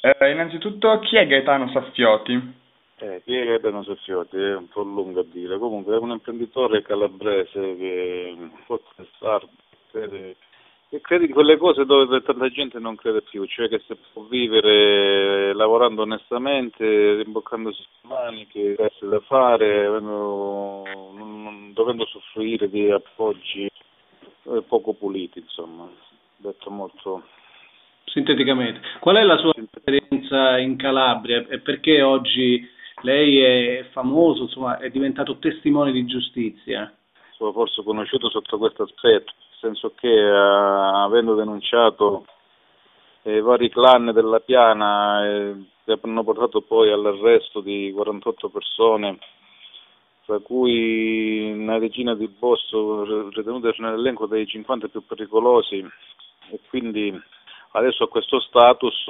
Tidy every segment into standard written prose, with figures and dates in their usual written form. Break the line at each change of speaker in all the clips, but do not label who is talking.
Innanzitutto, chi è Gaetano Saffioti?
Chi è Gaetano Saffioti? È un po' lungo a dire. Comunque è un imprenditore calabrese che forse crede, che crede in quelle cose dove tanta gente non crede più, cioè che si può vivere lavorando onestamente, rimboccandosi le maniche, cose da fare, non dovendo soffrire di appoggi poco puliti, insomma. Detto molto
Sinteticamente, qual è la sua
sinteticamente.
esperienza in Calabria e perché oggi lei è famoso, insomma, è diventato testimone di giustizia?
Sono forse conosciuto sotto questo aspetto, nel senso che avendo denunciato vari clan della Piana che hanno portato poi all'arresto di 48 persone, tra cui una decina di boss ritenute nell'elenco dei 50 più pericolosi, e quindi adesso ho questo status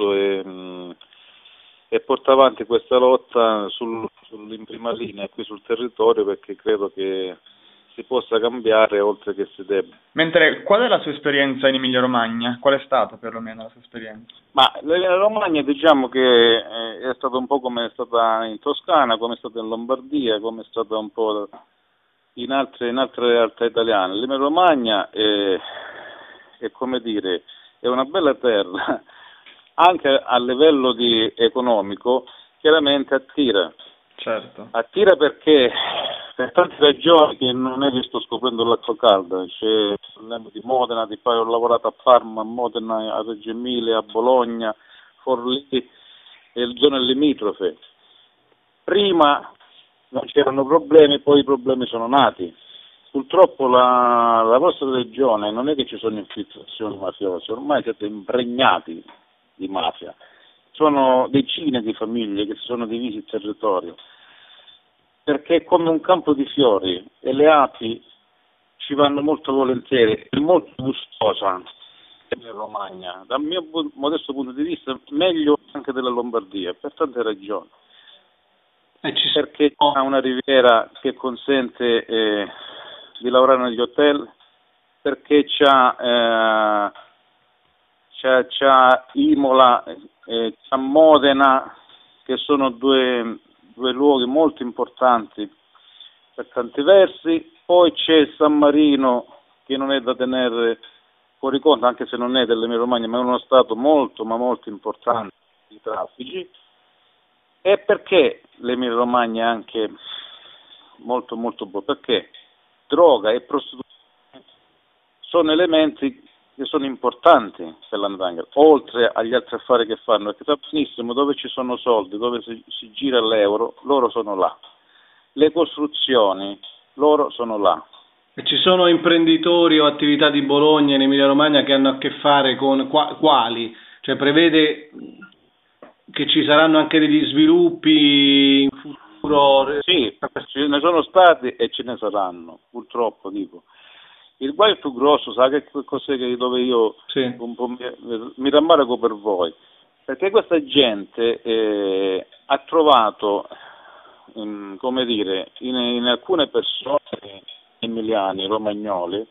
e porto avanti questa lotta in prima linea qui sul territorio, perché credo che si possa cambiare oltre che si debba.
Mentre, qual è la sua esperienza in Emilia-Romagna? Qual è stata perlomeno la sua esperienza?
Ma la Romagna diciamo che è stata un po' come è stata in Toscana, come è stata in Lombardia, come è stata un po' in altre realtà italiane. L'Emilia Romagna è come dire, è una bella terra, anche a livello economico, chiaramente attira.
Certo.
Attira perché per tante ragioni che non è che sto scoprendo l'acqua calda, c'è il problema di Modena, ho lavorato a Parma, a Modena, a Reggio Emilia, a Bologna, Forlì e zone limitrofe. Prima non c'erano problemi, poi i problemi sono nati. Purtroppo la vostra regione non è che ci sono infiltrazioni mafiose, ormai siete impregnati di mafia. Sono decine di famiglie che si sono divisi il territorio, perché è come un campo di fiori e le api ci vanno molto volentieri, è molto gustosa in Romagna, dal mio modesto punto di vista meglio anche della Lombardia, per tante ragioni. Perché ha una riviera che consente di lavorare negli hotel, perché c'ha Imola, c'ha Modena, che sono due luoghi molto importanti per tanti versi. Poi c'è San Marino, che non è da tenere fuori conto, anche se non è dell'Emilia Romagna, ma è uno stato molto ma molto importante di traffici. E perché l'Emilia Romagna è anche molto molto buona? Perché droga e prostituzione sono elementi che sono importanti per l''ndrangheta, oltre agli altri affari che fanno, perché sa benissimo dove ci sono soldi, dove si gira l'euro, loro sono là. Le costruzioni, loro sono là.
E ci sono imprenditori o attività di Bologna in Emilia Romagna che hanno a che fare con quali? Cioè prevede che ci saranno anche degli sviluppi in futuro?
Sì, ce ne sono stati e ce ne saranno, purtroppo dico. Il guaio più grosso, sa che cos'è dove io
Sì.
un po' mi rammarico per voi, perché questa gente ha trovato, come dire, in alcune persone emiliani, romagnoli,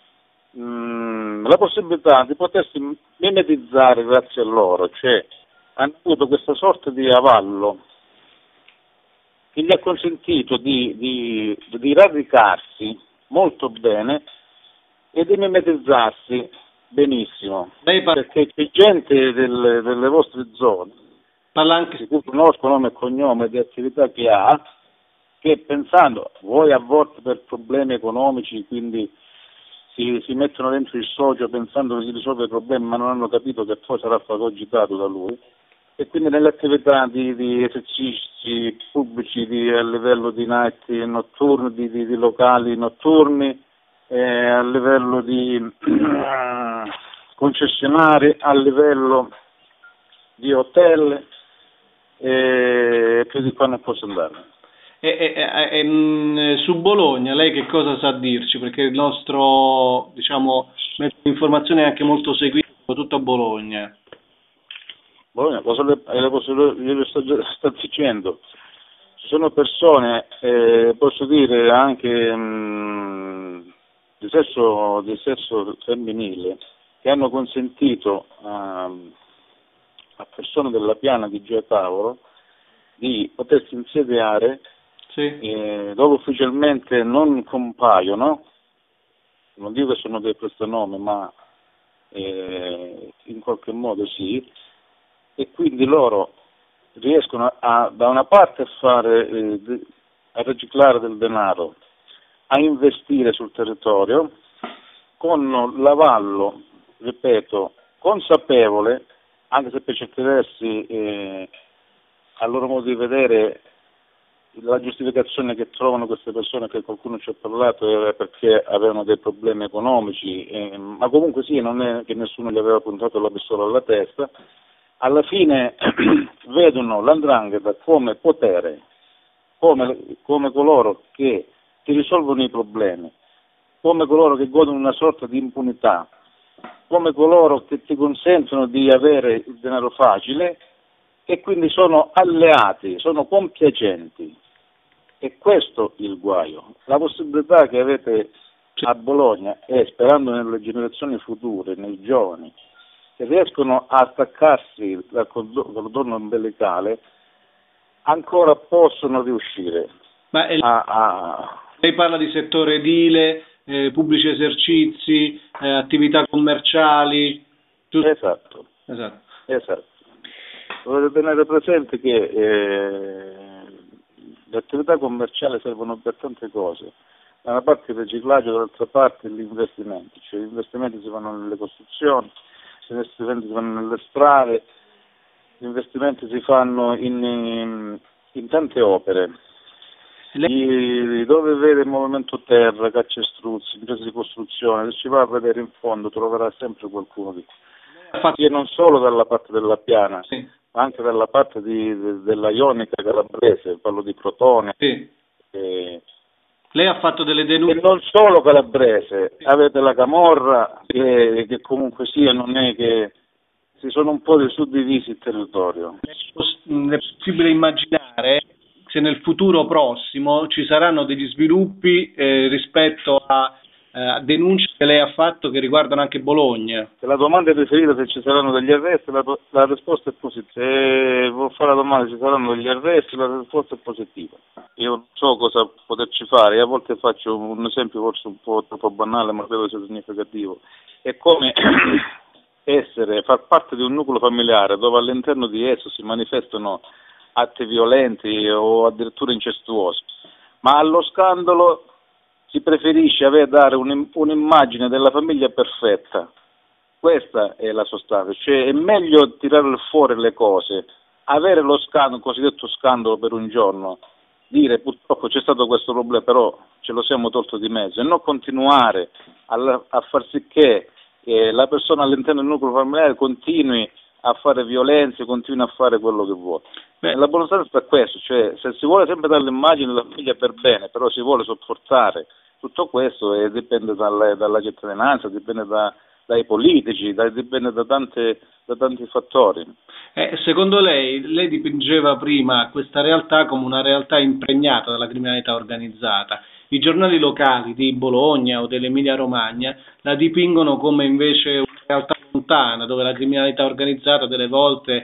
la possibilità di potersi mimetizzare grazie a loro, cioè hanno avuto questa sorta di avallo che gli ha consentito di radicarsi molto bene e di mimetizzarsi benissimo, perché c'è gente delle vostre zone,
parla anche
di cui conosco nome e cognome, di attività che ha, che pensando, voi a volte per problemi economici, quindi si mettono dentro il socio pensando che si risolve il problema, ma non hanno capito che poi sarà fagocitato da lui, e quindi nelle attività di esercizi pubblici a livello di night notturni, di locali notturni, a livello di concessionari, a livello di hotel, e più di qua non posso andare.
Su Bologna lei che cosa sa dirci? Perché il nostro, diciamo, mezzo di informazione è anche molto seguito, soprattutto a Bologna.
Bologna, cosa le sto dicendo? Ci sono persone, posso dire anche di sesso femminile, che hanno consentito a persone della piana di Gioia Tauro di potersi insediare dove ufficialmente non compaiono, non dico che sono dei prestanomi, ma in qualche modo sì, e quindi loro riescono da una parte a riciclare del denaro, a investire sul territorio con l'avallo, ripeto, consapevole, anche se per certi versi a loro modo di vedere la giustificazione che trovano queste persone, che qualcuno ci ha parlato, era perché avevano dei problemi economici, ma comunque sì, non è che nessuno gli aveva puntato la pistola alla testa. Alla fine vedono l''ndrangheta come potere, come coloro che ti risolvono i problemi, come coloro che godono una sorta di impunità, come coloro che ti consentono di avere il denaro facile, e quindi sono alleati, sono compiacenti. E questo il guaio. La possibilità che avete a Bologna è, sperando nelle generazioni future, nei giovani, che riescono a attaccarsi dal cordone ombelicale, ancora possono riuscire
Lei parla di settore edile, pubblici esercizi, attività commerciali.
Esatto. Dovete tenere presente che le attività commerciali servono per tante cose. Da una parte il riciclaggio, dall'altra parte gli investimenti. Cioè, gli investimenti si fanno nelle costruzioni, gli investimenti si fanno nelle strade, gli investimenti si fanno in tante opere. Dove vede il movimento terra, caccestruzzi, imprese di costruzione, se ci va a vedere in fondo troverà sempre qualcuno di e non solo dalla parte della piana, ma anche dalla parte della Ionica calabrese, parlo di Crotone.
Lei ha fatto delle denunce.
E non solo calabrese, avete la Camorra, che comunque sia, non è che si sono un po' suddivisi il territorio.
È possibile immaginare se nel futuro prossimo ci saranno degli sviluppi rispetto a denunce che lei ha fatto che riguardano anche Bologna?
Se la domanda è riferita se ci saranno degli arresti, la risposta è positiva. Se vuol fare la domanda se ci saranno degli arresti, la risposta è positiva. Io non so cosa poterci fare, io a volte faccio un esempio forse un po' troppo banale, ma credo sia significativo. È come far parte di un nucleo familiare dove all'interno di esso si manifestano atti violenti o addirittura incestuosi, ma allo scandalo si preferisce dare un'immagine della famiglia perfetta. Questa è la sostanza, cioè è meglio tirare fuori le cose, avere lo scandalo, cosiddetto scandalo per un giorno, dire purtroppo c'è stato questo problema, però ce lo siamo tolto di mezzo, e non continuare a far sì che la persona all'interno del nucleo familiare continui a fare violenze, continui a fare quello che vuole. La buona sostanza è questo, cioè se si vuole sempre dare l'immagine della famiglia per bene, però si vuole sopportare tutto questo, e dipende dalla cittadinanza, dipende dai politici, dipende da tanti fattori.
Secondo lei dipingeva prima questa realtà come una realtà impregnata dalla criminalità organizzata. I giornali locali di Bologna o dell'Emilia Romagna la dipingono come invece una realtà lontana, dove la criminalità organizzata delle volte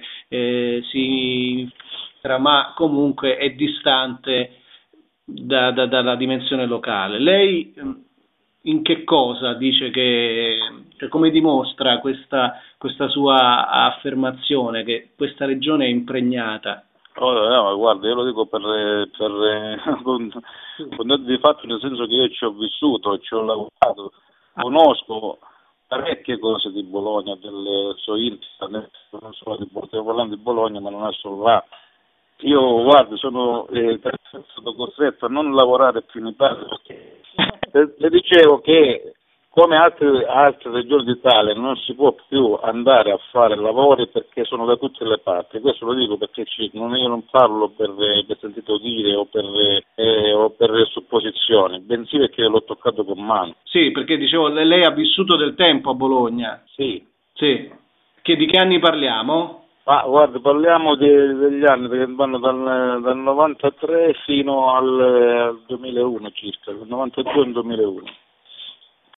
ma comunque è distante dalla dimensione locale. Lei in che cosa dice cioè come dimostra questa sua affermazione che questa regione è impregnata?
No, guarda, io lo dico con di fatto, nel senso che io ci ho vissuto, ci ho lavorato, conosco parecchie cose di Bologna, so internet, non solo stiamo parlando di Bologna, ma non è solo là. Io, guarda, sono stato costretto a non lavorare più in Italia, perché le dicevo che come altre regioni d'Italia non si può più andare a fare lavori perché sono da tutte le parti. Questo lo dico perché io non parlo per sentito dire o per supposizioni, bensì perché l'ho toccato con mano.
Sì, perché dicevo, lei ha vissuto del tempo a Bologna.
Sì.
Di che anni parliamo?
Guarda, parliamo degli anni che vanno dal 93 fino al 2001 circa, dal 92 al 2001.